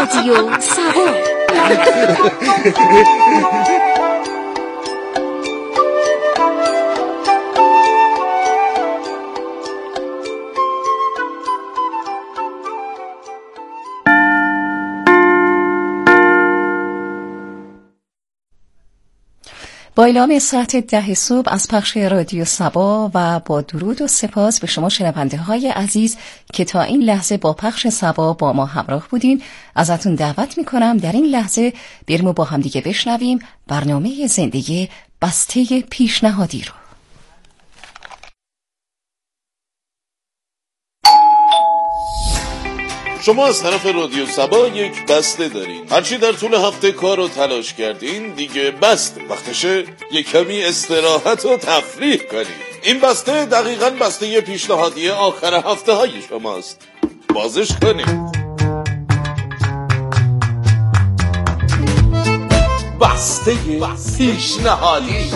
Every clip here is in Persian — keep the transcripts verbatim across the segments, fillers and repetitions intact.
رادیو سبا. با اعلام ساعت ده صبح از پخش رادیو سبا و با درود و سپاس به شما شنونده های عزیز که تا این لحظه با پخش سبا با ما همراه بودین، ازتون دعوت میکنم در این لحظه بریم و با هم دیگه بشنویم برنامه زندگی بسته پیشنهادی رو. شما از طرف رادیو سبا یک بسته دارین. هرچی در طول هفته کار و تلاش کردین دیگه بسته، وقتشه یک کمی استراحت و تفریح کنین. این بسته دقیقاً بسته پیشنهادی آخر هفته های شماست. بازش کنین. بسته پیشنهادی.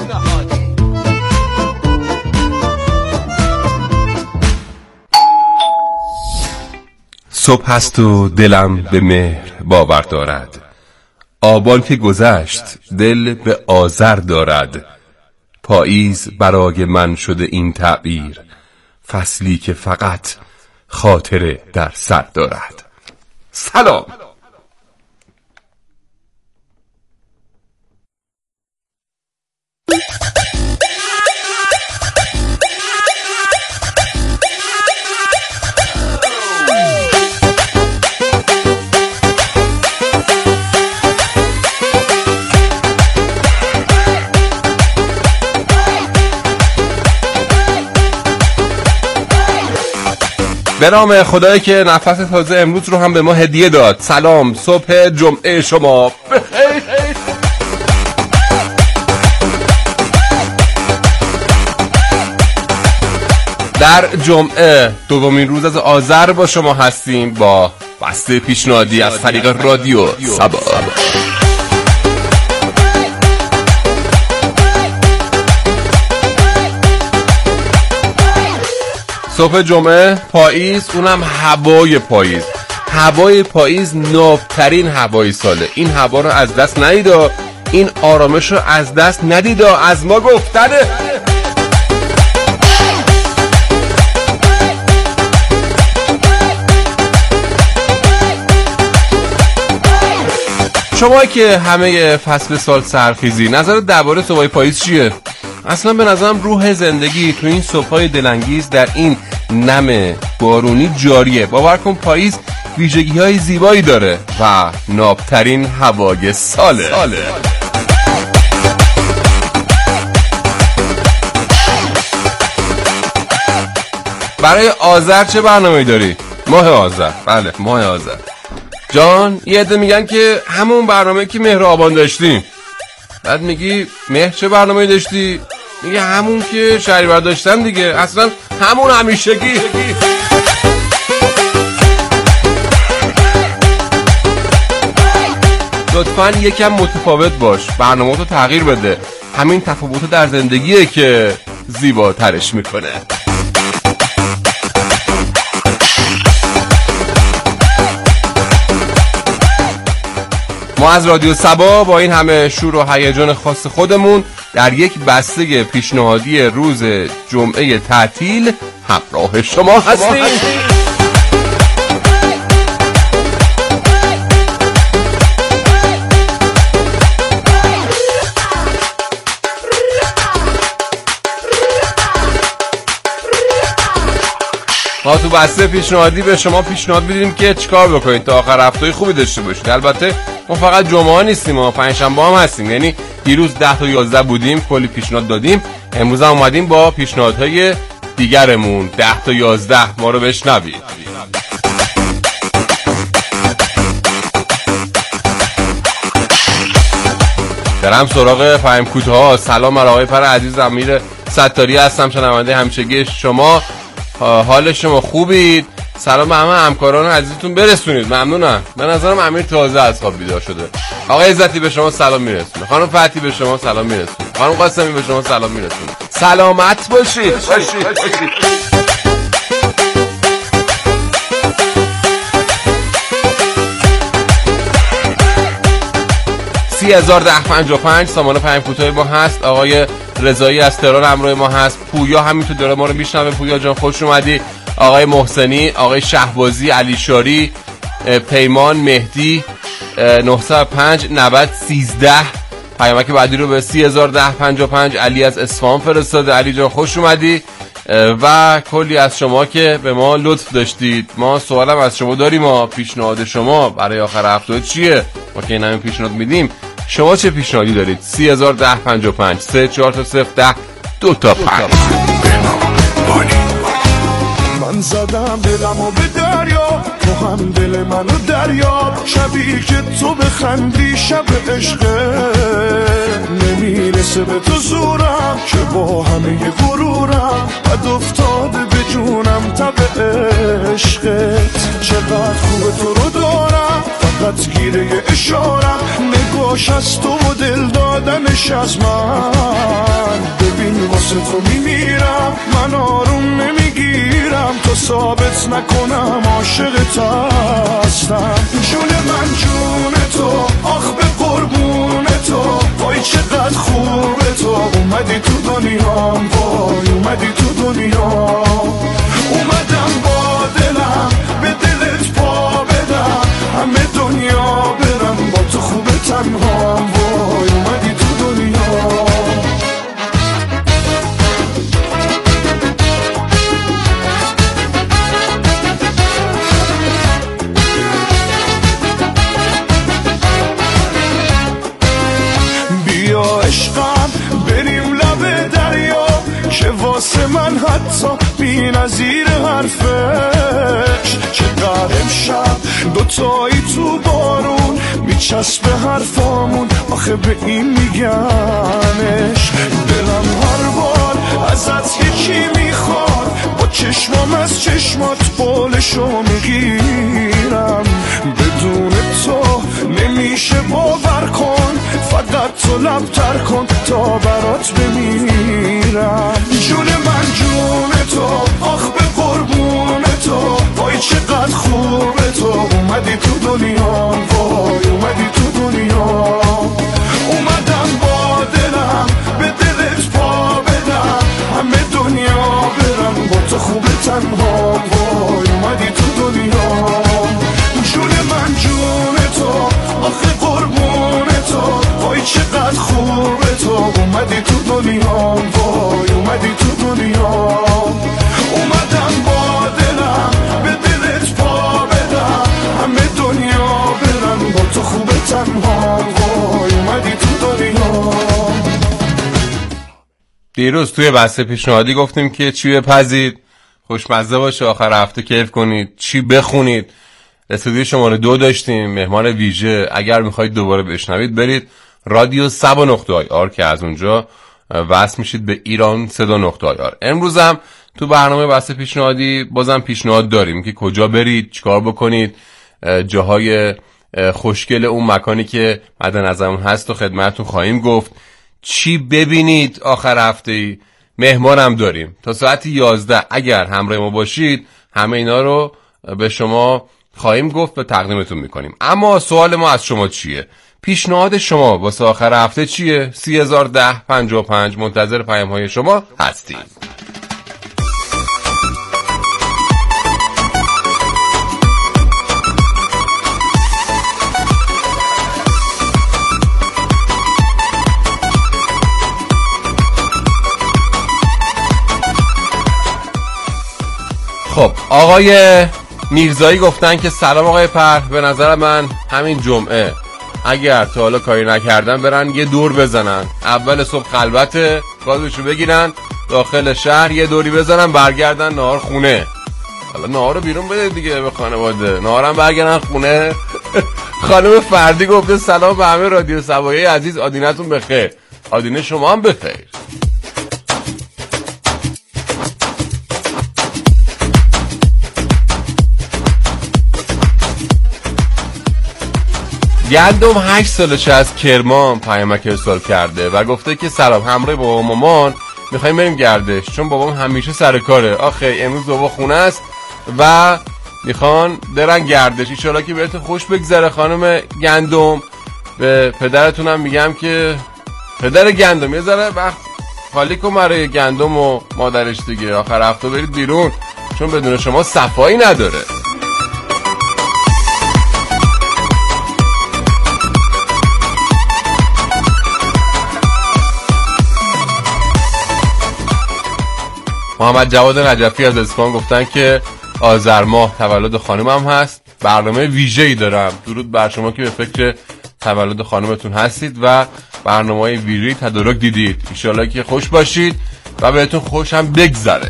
صبح است و دلم به مهر باور دارد، آبان که گذشت دل به آذر دارد. پاییز برای من شده این تعبیر، فصلی که فقط خاطره در سر دارد. سلام. به نام خدایی که نفس تازه امروز رو هم به ما هدیه داد. سلام، صبح جمعه شما بخیر. در جمعه دومین روز از آذر با شما هستیم با بسته پیشنهادی از طریق رادیو سبا. صبح جمعه پاییز، اونم هوای پاییز. هوای پاییز نابترین هوای ساله. این هوا رو از دست ندیدا، این آرامش رو از دست ندیدا، از ما گفتنه. شما که همه فصل سال سرخیزی، نظر درباره صبحای پاییز چیه؟ اصلا به نظرم روح زندگی تو این صبحای دلانگیز در این نم بارونی جاریه. باور کن پاییز ویژگی‌های زیبایی داره و نابترین هوای ساله. ساله. برای آذر چه برنامه‌ای داری؟ ماه آذر. بله، ماه آذر. جان، یه عده میگن که همون برنامه‌ای که مهر آبان داشتیم. بعد میگی مهر چه برنامه‌ای داشتی؟ میگه همون که شهریور داشتم دیگه. اصلا همون همیشگی. لطفاً یکم متفاوت باش، برنامه رو تغییر بده. همین تفاوت در زندگیه که زیباترش میکنه. ما از رادیو سبا با این همه شور و هیجان خاص خودمون در یک بسته پیشنهادی روز جمعه تعطیل همراه شما هستیم. ما تو بسته پیشنهادی به شما پیشنهاد میدیم که چیکار بکنید تا آخر هفته خوبی داشته باشید. البته ما فقط جمعه ها نیستیم، ما پنجشنبه هم هستیم. یعنی دیروز ده تا یازده بودیم، کلی پیشنهاد دادیم. امروز هم اومدیم با پیشنهادهای دیگرمون. ده تا یازده ما رو بشنوید. برم سراغ فهم کوتاه. سلام بر آقای پر عزیز، امیر ستاری هستم، شنونده همیشگی شما. حال شما خوبید؟ سلام به همه همکاران عزیزتون برسونید. ممنونم. به نظرم امیر تازه از خواب بیدار شده. آقای عزتی به شما سلام میرسونه. خانم فتی به شما سلام میرسونه. خانم قاسمی به شما سلام میرسونه. سلامت باشید. باشید. باشید. سی هزار ده پنجاه و پنج سامانه پیام کوتاه ما هست. آقای رضایی از تهران همراه ما هست. پویا همینطور داره ما رو میشنوه. پویا جان خوش اومدی. آقای محسنی، آقای شهبازی، علی شاری، پیمان، مهدی، نهصد و پنج نود سیزده پیامک بعدی رو به سی هزار ده پنجاه و پنج علی از اصفهان فرستاده. علی جان خوش اومدی و کلی از شما که به ما لطف داشتید. ما سوالم از شما داریم، ما پیشنهاد شما برای آخر هفته چیه؟ ما که این همین پیشنهاد میدیم، شما چه پیشنهادی دارید؟ سی هزار ده پنجاه و پنج سه چهار تا صفر ده دو تا پنج. من زدم دلمو به دریا، تو هم دل منو دریا. شبی که تو بخندی شب عشقه، نمیرسه به تو زورم که با همه غرورم بد افتاده به جونم تب عشقت. چقدر خوبه تو رو دارم، فقط گیره اشارم. نگاش از تو و دل دادنش از من. ببین واسه تو میمیرم، من آروم نمیگیرم تو ثابت نکنم عاشقت هستم. جون من جون تو، آخ به قربون تو. وای چقدر خوبه تو، اومدی تو دنیام. وای اومدی تو دنیا. اومدم با دلم به دلت پا بدم، همه دنیا برم با تو خوبه تنهام. وای اومدی تو دنیا. بیا عشقم بریم لب دریا، که واسه من حتی بی نظیر حرفش. چقدر امشب دوتایی تو بارون میچسبه حرفامون، آخه به این میگنش. دلم هر بار ازت یکی میخواد، با چشمام از چشمات بالشو میگیرم. بدون تو نمیشه باور کن، فقط تو لب تر کن تا برات بمیرم. جون من جون تو، آخ به قربون تو. وای چقدر خوبه تو، اومدی تو دنیا. وای اومدی تو دنیا. اومدم با دلم به دلت پا بدم، همه دنیا برم با تو خوبه تنها. وای اومدی تو دنیا. جون من جون تو، آخه قربون تو. وای چقدر خوبه تو، اومدی تو دنیا. وای اومدی تو دنیا. اومدم با دلم به دلت پا بدم، همه دنیا برم با تو خوبه تنها. وای اومدی تو دنیا. دیروز توی بحث پیشنهادی گفتیم که چی بپزید خوشمزه باشه، آخر هفته کیف کنید، چی بخونید. استودیو شماره دو داشتیم، مهمان ویژه. اگر میخواید دوباره بشنوید برید رادیو سبا نقطه آی آر که از اونجا وصل میشید به ایران صدا نقطه آی آر. امروز هم تو برنامه بحث پیشنهادی بازم پیشنهاد داریم که کجا برید، چیکار بکنید، جاهای خوشگل اون مکانی که مد نظرمون هست و خدمتتون خواهیم گفت. چی ببینید آخر هفته ای مهمانم داریم تا ساعت یازده. اگر همراه ما باشید همه اینا رو به شما خواهیم گفت و تقدیمتون میکنیم. اما سوال ما از شما چیه؟ پیشنهاد شما واسه آخر هفته چیه؟ سی هزار ده پنجاه و پنج منتظر پیام های شما هستیم. خب آقای میرزایی گفتن که سلام آقای پر، به نظر من همین جمعه اگر تا حالا کاری نکردن برن یه دور بزنن. اول صبح خلوته، گازشو بگیرن داخل شهر یه دوری بزنن، برگردن نهار خونه. حالا نهار رو بیرون بده دیگه به خانواده، نهارم برگردن خونه. خانم فردی گفته سلام به همه رادیو سبایی عزیز، آدینتون بخیر. آدینه شما هم بخیر. گندم هشت سالشه از کرمان پیامک ارسال کرده و گفته که سلام، همراه بابا مامان میخوایم بریم گردش چون بابام همیشه سر کاره. آخه امروز بابا خونه است و میخوان برن گردش. ان شاءالله که بهتون خوش بگذره خانم گندم. به پدرتونم میگم که پدر گندم یه ذره وقت خالی کن برای گندم و مادرش دیگه، آخر هفته برید بیرون چون بدون شما صفایی نداره. محمد جواد نجفی از اصفهان گفتن که آذر ماه تولد خانمم هست، برنامه ویژه‌ای دارم. درود بر شما که به فکر تولد خانمتون هستید و برنامه‌های ویژه‌ای تدارک دیدید. ان شاءالله که خوش باشید و بهتون خوش هم بگذره.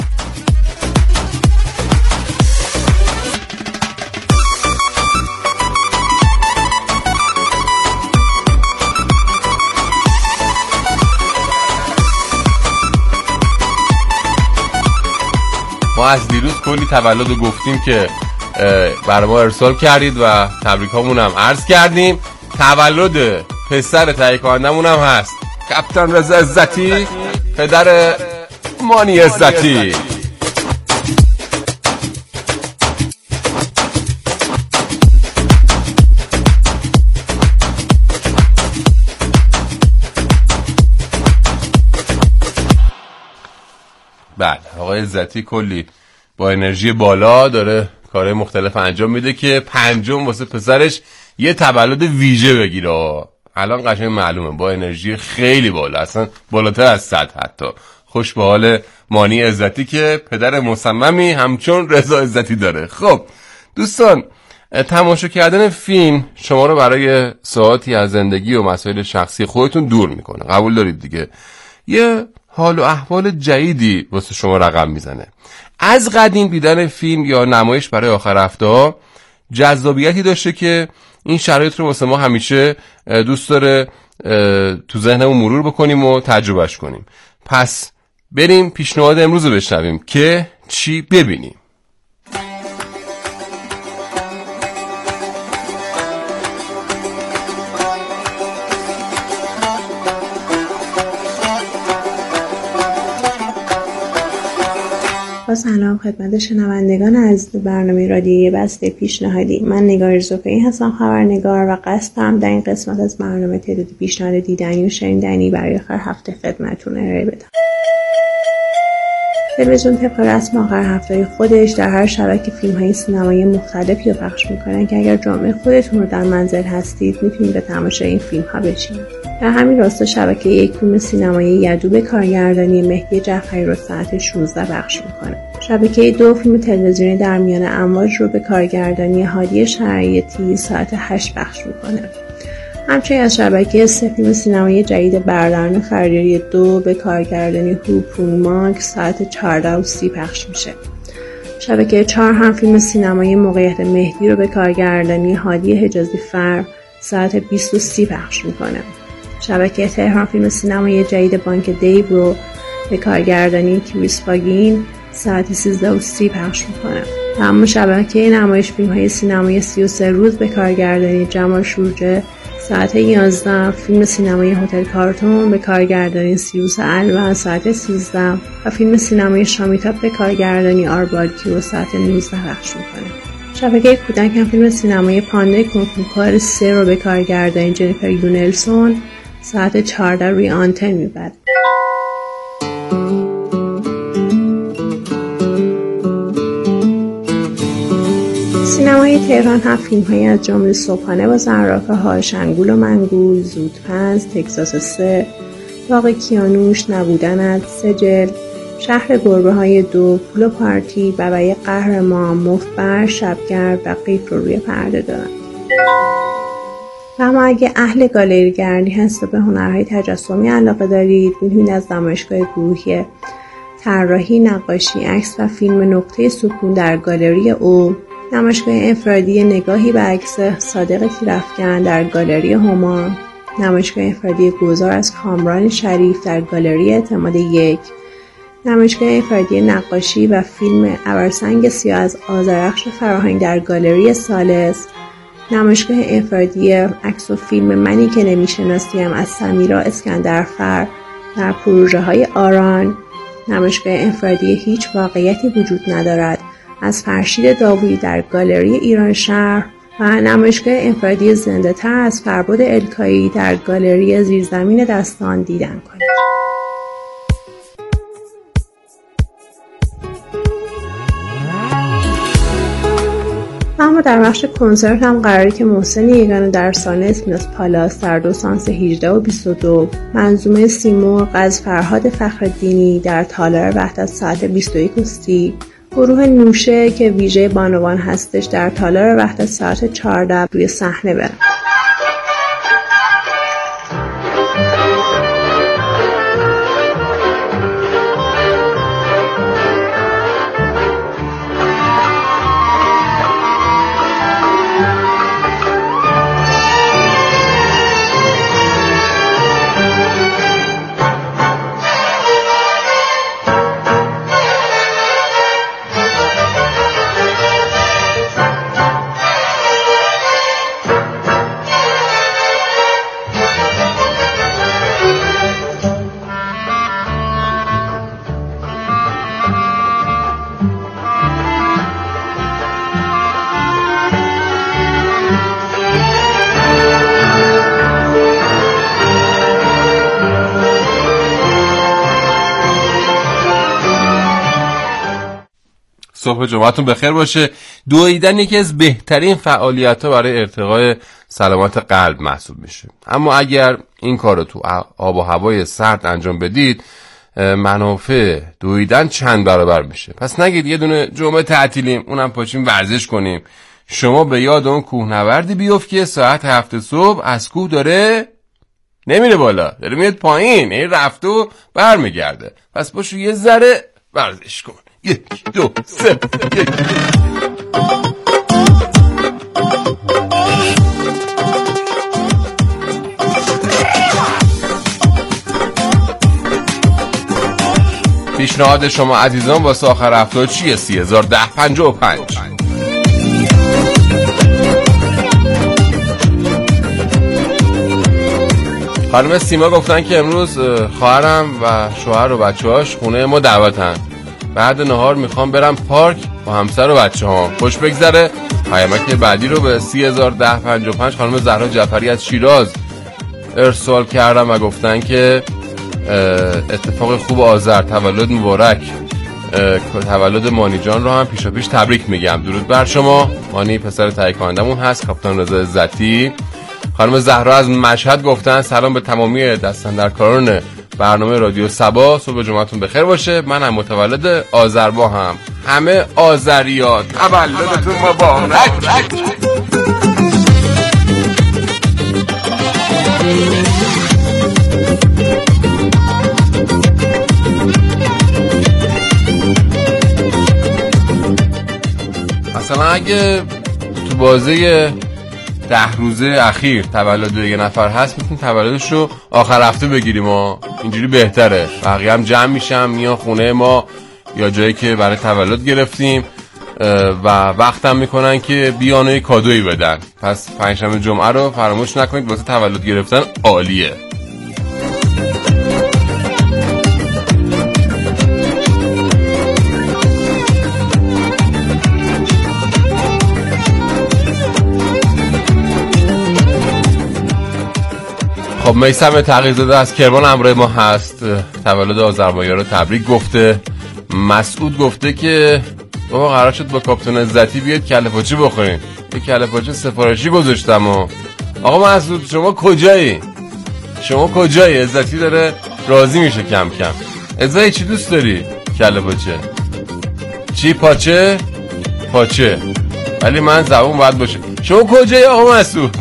ما از دیروز کلی تولد رو گفتیم که برای ما ارسال کردید و تبریک هامون هم عرض کردیم. تولد پسر تهیه کنندمون هم هست، کاپیتان رضا عزتی، پدر مانی عزتی. بله آقای عزتی کلی با انرژی بالا داره کارهای مختلف انجام میده که پنجم واسه پسرش یه تولد ویژه بگیره. الان قشنگ معلومه با انرژی خیلی بالا، اصلا بالاتر از صد حتی. خوش به حال مانی عزتی که پدر مصممی همچون رضا عزتی داره. خب دوستان، تماشا کردن فیلم شما رو برای ساعتی از زندگی و مسائل شخصی خودتون دور میکنه، قبول دارید دیگه. یه حال و احوال جدیدی واسه شما رقم میزنه. از قدیم دیدن فیلم یا نمایش برای آخر هفته ها جذابیتی داشته که این شرایط رو واسه ما همیشه دوست داره تو ذهنمون مرور بکنیم و تجربهش کنیم. پس بریم پیشنهاد امروز رو بشنویم که چی ببینیم. سلام خدمت شنوندگان از برنامه رادیویی بسته پیشنهادی. من نگار زوفی هستم، خبرنگار، و قصدم در این قسمت از برنامه تعداد پیشنهاد دیدنی و شنیدنی برای آخر هفته خدمتتون ارائه بدم. تلویزیون طبق رسم آخر هفته خودش در هر شبکه فیلم‌های سینمایی مختلفی رو پخش می‌کنن که اگر جمعه خودتون رو در منزل هستید میتونید به تماشای این فیلم‌ها بشینید. در همین راستا شبکه یک فیلم سینمایی یدو به کارگردانی مهدی جعفری رو ساعت شانزده پخش می‌کنه. شبکه دو فیلم تلویزیونی در میان امواج رو به کارگردانی هادی شرایطی ساعت هشت پخش می‌کنه. همچنین از شبکه سه فیلم سینمایی جدید برادران خریداری دو به کارگردانی هوپون ماک ساعت چهارده و سی پخش میشه. شبکه چهار هم فیلم سینمایی موقعیت مهدی رو به کارگردانی هادی حجازی فر ساعت بیست و سی پخش میکنه. شبکه تهران فیلم سینمایی جدید بانک دیو رو به کارگردانی کریس فاگین ساعت سیزده و سی پخش میکنه. اما شبکه نمایش فیلم های سینمایی سی و سه روز به کارگردانی جمال شورجه ساعت یازده، فیلم سینمایی هتل کارتون به کارگردانی سیروس الوان ساعت سیزده و فیلم سینمایی شامیتاپ به کارگردانی آربادکیو ساعت نوزده پخش میکنه. شبکه کودک هم فیلم سینمایی پانده کنکور سه رو به کارگردانی جنیفر یونلسون ساعت چهارده روی آنتن میبره. سینمای تهران هم فیلم‌هایی از جمله صبحانه با زرافه ها، شنگول و منگول، زودپز، تگزاس سه، باغ کیانوش، نبودنت، سجل، شهر گربه های دو، پول و پارتی، ببای قهرمان، مفبر، شبگرد و قیف رو روی پرده دارن. و اما اگه اهل گالری گردی هست و به هنرهای تجسمی علاقه دارید، میتونید از نمایشگاه گروهی طراحی، نقاشی، عکس و فیلم نقطه سکون در گالری او، نمایشگاه انفرادی نگاهی به عکس صادق تیرافکن در گالری هما، نمایشگاه انفرادی گذار از کامران شریف در گالری اعتماد یک، نمایشگاه انفرادی نقاشی و فیلم ابرسنگ سیاه از آذرخش فراهانی در گالری ثالث، نمایشگاه انفرادی عکس و فیلم منی که نمیشناسیم از سمیرا اسکندرفر در پروژه های آران، نمایشگاه انفرادی هیچ واقعیتی وجود ندارد از فرشید داوودی در گالری ایران شهر و نمایشگاه انفرادی زنده تر از فرباد الکایی در گالری زیرزمین دستان دیدن کنید. اما در بخش کنسرت هم قراره که محسن یگانه در سالن اسمیناس پالاس در دو سانس هجده و بیست و دو، منظومه سیمرغ از فرهاد فخرالدینی در تالار وحدت ساعت بیست و یک و سی، گروه نوشه که ویژه بانوان هستش در تالار وحدت ساعت چهارده روی صحنه برن. صبح جمعتون بخیر باشه. دویدن یکی از بهترین فعالیت‌ها برای ارتقای سلامت قلب محسوب میشه، اما اگر این کارو تو آب و هوای سرد انجام بدید منافع دویدن چند برابر میشه. پس نگید یه دونه جمعه تعطیلیم اونم پاشیم ورزش کنیم. شما به یاد اون کوهنوردی بیفت که ساعت هفت صبح از کوه داره نمیره بالا، داره میاد پایین، این رفته و برمیگرده. پس باشو یه ذره ورزش کن. یک دو سه یک. پیشنهاد شما عزیزان واسه آخر هفته چیه؟ سی هزار ده پنجاه و پنج. خانم سیما گفتن که امروز خواهرم و شوهر و بچه‌هاش خونه ما دعوتن. بعد نهار میخوام برم پارک با همسر و بچه ها. خوش بگذره. پیامک بعدی رو به سی هزار ده پنجاه و پنج خانم زهرا جعفری از شیراز ارسال کردم و گفتن که اتفاق خوب آذر، تولد مبارک. تولد مانی جان رو هم پیشا پیش تبریک میگم. درود بر شما. مانی پسر تهیه کنندمون هست، کاپیتان رضا عزتی. خانم زهرا از مشهد گفتن سلام به تمامی دستاندرکاران برنامه رادیو صبا، صبح جمعتون بخیر باشه. من هم متولد آذربا هم. همه آذریا تولدتون مبارک. مثلا اگه تو بازه ده روزه اخیر تولد یه نفر هست میتونیم تولدش رو آخر هفته بگیریم و اینجوری بهتره. بقیه هم جمع میشم میان خونه ما یا جایی که برای تولد گرفتیم و وقتم میکنن که بیان و کادویی بدن. پس پنجشنبه جمعه رو فراموش نکنید واسه تولد گرفتن عالیه. خب میثم تغییرزاده از کرمان همراه ما هست. تولد آذربایجان رو تبریک گفته. مسعود گفته که بابا قرار شد با کاپیتان عزتی بیاد کله پاچه بخوریم. یه کله پاچه سفارشی گذاشتم و آقا مسعود شما کجایی؟ شما کجایی؟ عزتی داره راضی میشه کم کم. عزتی چی دوست داری؟ کله پاچه. چی پاچه؟ پاچه. ولی من زبون باید باشه. شما کجایی آقا مسعود؟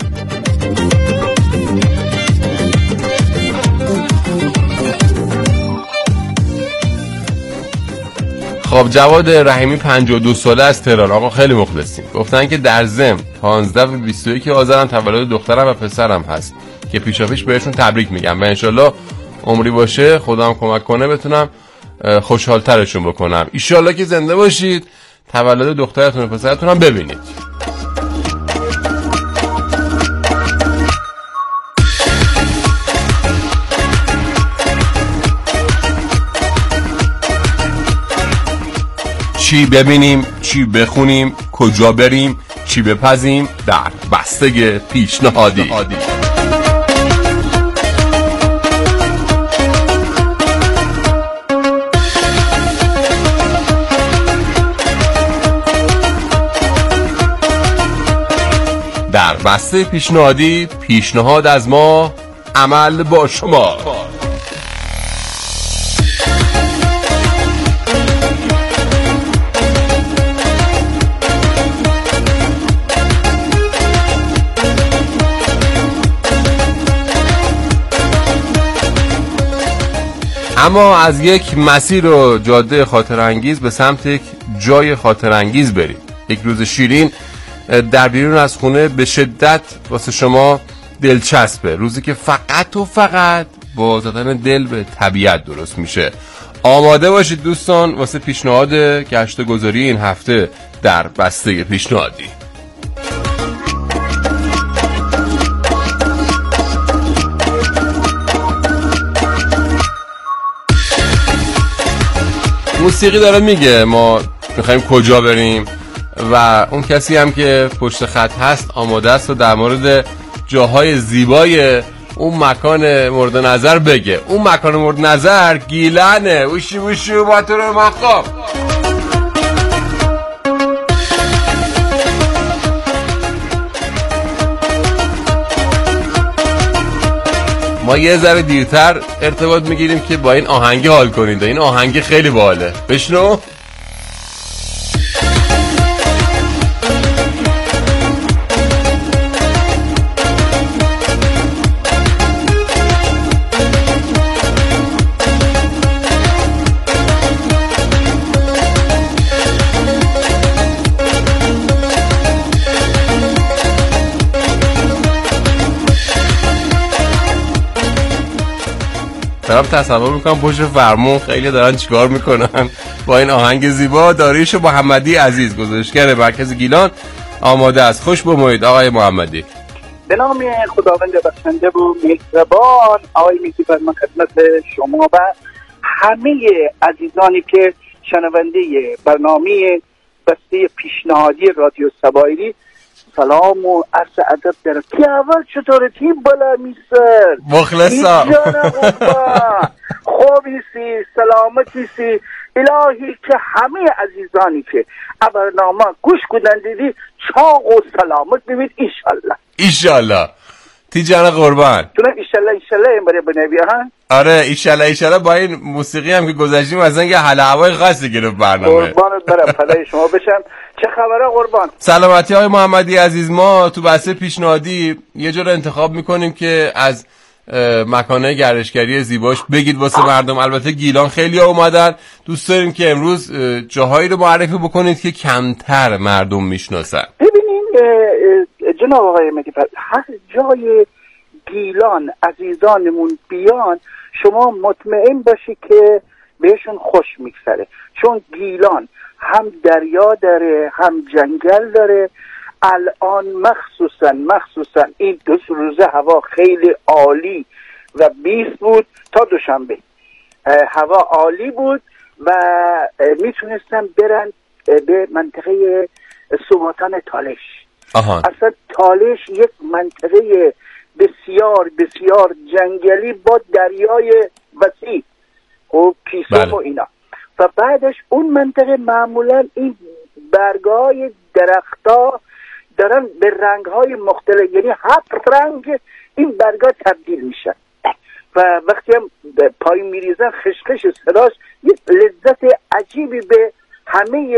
خب جواد رحیمی پنجاه و دو ساله از تهران. آقا خیلی مخلصیم. گفتن که در ضمن پانزده و بیست و یک آذرم تولد دخترم و پسرم هست که پیشا پیش بهشون تبریک میگم و انشالله عمری باشه خدا هم کمک کنه بتونم خوشحالترشون بکنم. ایشالله که زنده باشید تولد دخترتون و پسرتون هم ببینید. چی ببینیم، چی بخونیم، کجا بریم، چی بپزیم در بسته پیشنهادی. در بسته پیشنهادی، پیشنهاد از ما، عمل با شما. اما از یک مسیر و جاده خاطر انگیز به سمت یک جای خاطر انگیز بریم. یک روز شیرین در بیرون از خونه به شدت واسه شما دلچسبه، روزی که فقط و فقط با زدن دل به طبیعت درست میشه. آماده باشید دوستان واسه پیشنهاد گشت گذاری این هفته در بسته پیشنهادی. موسیقی داره میگه ما میخوایم کجا بریم و اون کسی هم که پشت خط هست آماده است و در مورد جاهای زیبای اون مکان مورد نظر بگه. اون مکان مورد نظر گیلانه. اوشی اوشی و باتور مقام. ما یه ذره دیرتر ارتباط میگیریم که با این آهنگی حال کنید. این آهنگی خیلی باحاله. بشنو. طرف تصور میکنم پشت فرمون خیلی دارن چیکار میکنن با این آهنگ زیبا. داریوش محمدی عزیز گزارشگر مرکز گیلان آماده است. خوش بمونید آقای محمدی. به نام خداوند بخشنده و مهربان. آقای میکی فرمان خدمت شما و همه عزیزانی که شنونده برنامه بسته پیشنهادی رادیو سبایری سلام و عرض ادب دارم. که اول چطوره تیم بالا میسر مخلصم خوبیسی سلامتی سی الهی که همه عزیزانی که برنامه گوش کردن دیدی چاق و سلامت ببید ایشالله ایشالله تی جان قربان تونه ایشالله ایشالله این باره بنوی ها. آره ایشالله ایشالله با این موسیقی هم که گذاشتیم از اینکه حال هوای خاصی گرفت برنامه. قربانت برم فدای شما بشم. چه خبره قربان؟ سلامتی های محمدی عزیز. ما تو بحث پیشنهادی یه جور انتخاب میکنیم که از مکانهای گردشگری زیباش بگید واسه مردم. البته گیلان خیلی ها اومدن، دوست داریم که امروز جاهایی رو معرفی بکنید که کمتر مردم میشناسن. ببینین جناب آقای مدیفر، هر جای گیلان عزیزانمون بیان شما مطمئن باشی که بهشون خوش میگذره، چون گیلان هم دریا داره هم جنگل داره. الان مخصوصا مخصوصا این دو روزه هوا خیلی عالی و بیست بود تا دوشنبه هوا عالی بود و میتونستن برن به منطقه سواتان تالش. آها. اصلا تالش یک منطقه بسیار بسیار جنگلی با دریای وسیع و پیسون بله. و اینا و بعدش اون منطقه معمولا این برگای درختها دارن به رنگهای مختلف، یعنی هفت رنگ این برگا تبدیل میشن و وقتی هم پایین میریزن خشخش صداش یک لذت عجیبی به همه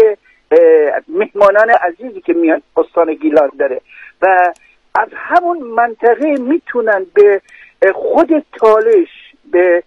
مهمانان عزیزی که میان استان گیلان داره و از همون منطقه میتونن به خود تالش به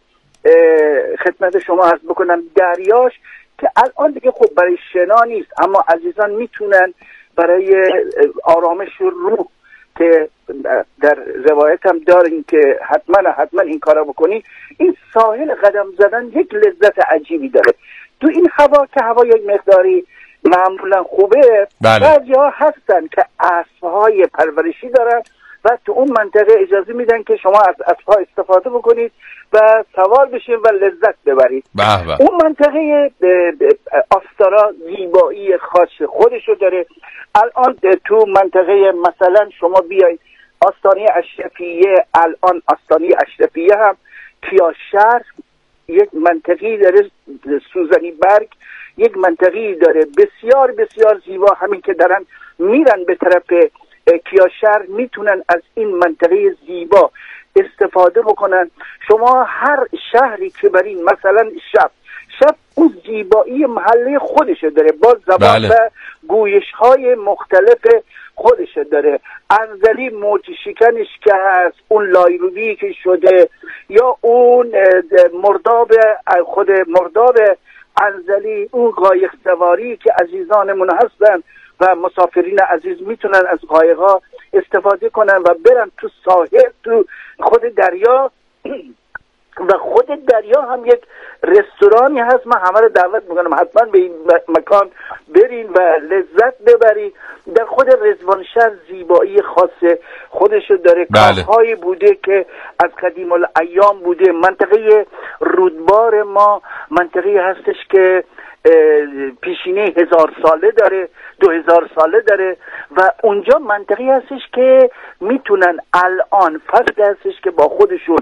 خدمت شما عرض بکنم دریاش که الان دیگه خب برای شنا نیست، اما عزیزان میتونن برای آرامش روح که در روایت هم داریم که حتما حتما این کارا بکنی، این ساحل قدم زدن یک لذت عجیبی داره. تو این هوا که هوا یک مقداری معمولا خوبه، بله. بعضی ها هستن که اسبهای پرورشی دارن و تو اون منطقه اجازه میدن که شما از اسب‌ها استفاده بکنید و سوار بشین و لذت ببرید. بح بح. اون منطقه آستارا زیبایی خاص خودشو داره. الان تو منطقه مثلا شما بیاید آستانه اشرفیه، الان آستانه اشرفیه هم کیاشهر یک منطقی داره، سوزنی برگ یک منطقی داره بسیار بسیار زیبا. همین که دارن میرن به طرف کیاشهر میتونن از این منطقه زیبا استفاده بکنن. شما هر شهری که برین مثلا شب شب اون زیبایی محله خودشه داره، با زبان و گویش های مختلف خودشه داره. انزلی موج شکنش که هست، اون لایروبی که شده، یا اون مرداب خود مرداب انزلی، اون قایق سواری که عزیزانمون هستن و مسافرین عزیز میتونن از قایق‌ها استفاده کنن و برن تو ساحل، تو خود دریا. و خود دریا هم یک رستورانی هست، من همه رو دعوت میکنم حتما به این مکان برین و لذت ببرید. در خود رضوانشهر زیبایی خاص خودشو داره. بله. کاخهایی بوده که از قدیم الایام بوده. منطقه رودبار ما منطقه هستش که پیشینه هزار ساله داره، دو هزار ساله داره و اونجا منطقه هستش که میتونن الان فصل هستش که با خودشون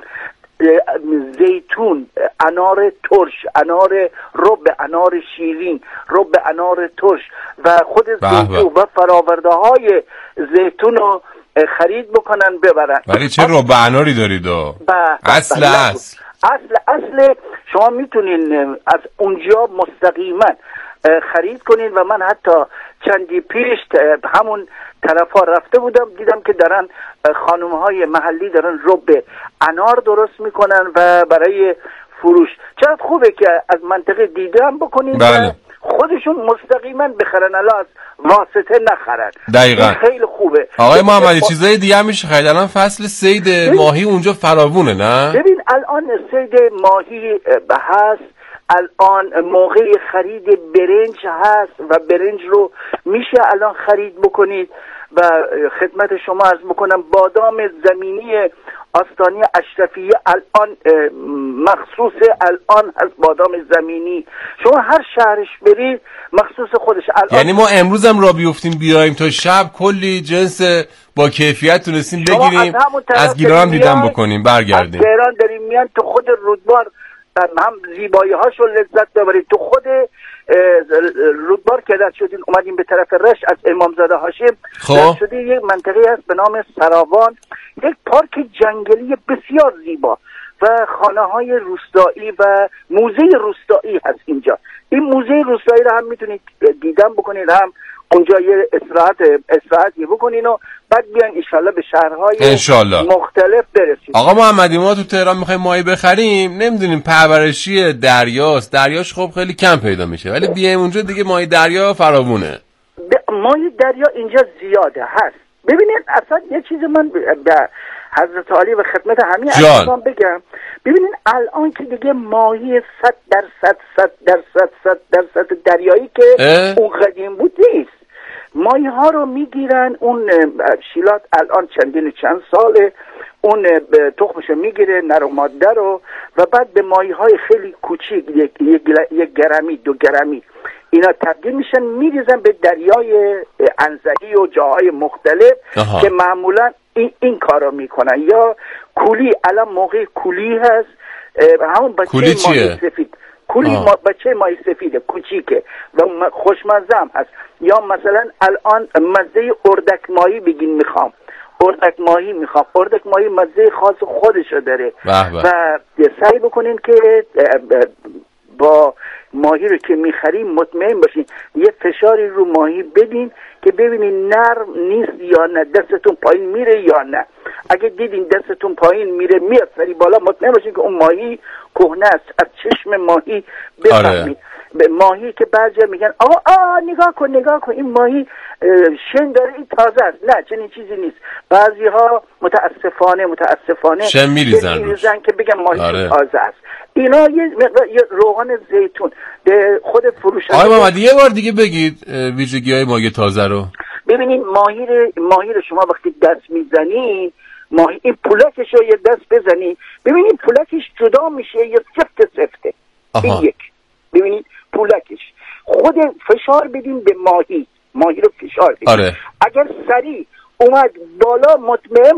زیتون، انار ترش، انار رب، انار شیرین، رب انار ترش و خود زیتون و فراورده های زیتون رو خرید بکنن ببرن. ولی چه رب اناری دارید؟ اصل اصل اصل اصل شما میتونین از اونجا مستقیما خرید کنین و من حتی چندی پیش همون طرف ها رفته بودم، دیدم که دارن خانم های محلی دارن رب انار درست میکنن و برای فروش. چقدر خوبه که از منطقه دیدم بکنین. بله. و خودشون مستقیما بخرن، الا از واسطه نخرن. دقیقاً. خیلی خوبه. آقای محمدی چیزای دیگه هم میشه خرید. الان فصل صید ماهی اونجا فراوونه نه؟ ببین الان صید ماهی هست، الان موقع خرید برنج هست و برنج رو میشه الان خرید بکنید. و خدمت شما عرض بکنم بادام زمینی آستانه اشرفیه الان مخصوص الان از بادام زمینی، شما هر شهرش برید مخصوص خودش. الان یعنی ما امروز هم را بیفتیم بیایم تا شب کلی جنس با کیفیت تونستیم بگیریم، از, از گیلان هم دیدم بکنیم برگردیم. از تهران داریم میان تو خود رودبار هم زیبایی هاشو لذت ببرید. تو خود رودبار که رد شدین اومدیم به طرف رشت از امامزاده هاشم رد شدین، یک منطقه هست به نام سراوان، یک پارک جنگلی بسیار زیبا و خانه های روستایی و موزه روستایی هست اینجا. این موزه روستایی رو هم میتونید دیدن بکنید، هم اونجا یه استراحت استراحتی بکنین و بعد بیان انشالله به شهرهای انشالله مختلف برسید. آقا محمدی ما تو تهران میخوایم ماهی بخریم، نمیدونیم پرورشی دریاست، دریاش خب خیلی کم پیدا میشه، ولی بیایم اونجا دیگه ماهی دریا فراوونه. ماهی دریا اینجا زیاده هست. ببینید اصلا یه چیز من به حضرت علی و خدمت همین عزیزان بگم، ببینید الان که دیگه ماهی صد درصد صد درصد صد درصد دریایی که اه؟ اون قدیم بود نیست. ماهی ها رو میگیرن، اون شیلات الان چندین چند ساله اون تخمشو میگیره نر و ماده رو و بعد به ماهی های خیلی کوچیک یک, یک, یک گرمی دو گرمی اینا تبدیل میشن، میریزن به دریای انزلی و جاهای مختلف. آها. که معمولا این, این کارو میکنن. یا کولی، الان موقع کولی هست، همون بچه ماهی سفید، کولی ما بچه ماهی سفیده کوچیکه و خوشمزه هم هست. یا مثلا الان مزه اردک ماهی بگین میخوام، اردک ماهی میخوام، اردک ماهی مزه خاص خودشو داره. بحبه. و سعی بکنین که با ماهی رو که میخریم مطمئن باشین یه فشاری رو ماهی بدین که ببینین نرم نیست یا نه، دستتون پایین میره یا نه. اگه دیدین دستتون پایین میره میاد سری بالا، مطمئن باشین که اون ماهی کهنه است. از چشم ماهی بفهمید. به ماهی که بعضی میگن آقا آه نگاه کن نگاه کن این ماهی شن داره، این تازه است. نه، چنین چیزی نیست. بعضی ها متاسفانه متاسفانه شن میریزن که بگن ماهی آره. تازه است. اینا یه, یه روغن زیتون به خود فروشنده. آقای محمدی یه بار دیگه بگید ویژگی‌های ماهی تازه رو. ببینید ماهی رو ماهی رو شما وقتی دست میزنی، ماهی این پولکش رو یه دست بزنی، ببینید پولکش جدا میشه یا سفت سفته. این یک. ببینید پولکش خود فشار بدیم به ماهی، ماهی رو فشار بدیم. آره. اگر سریع اومد بالا مطمئن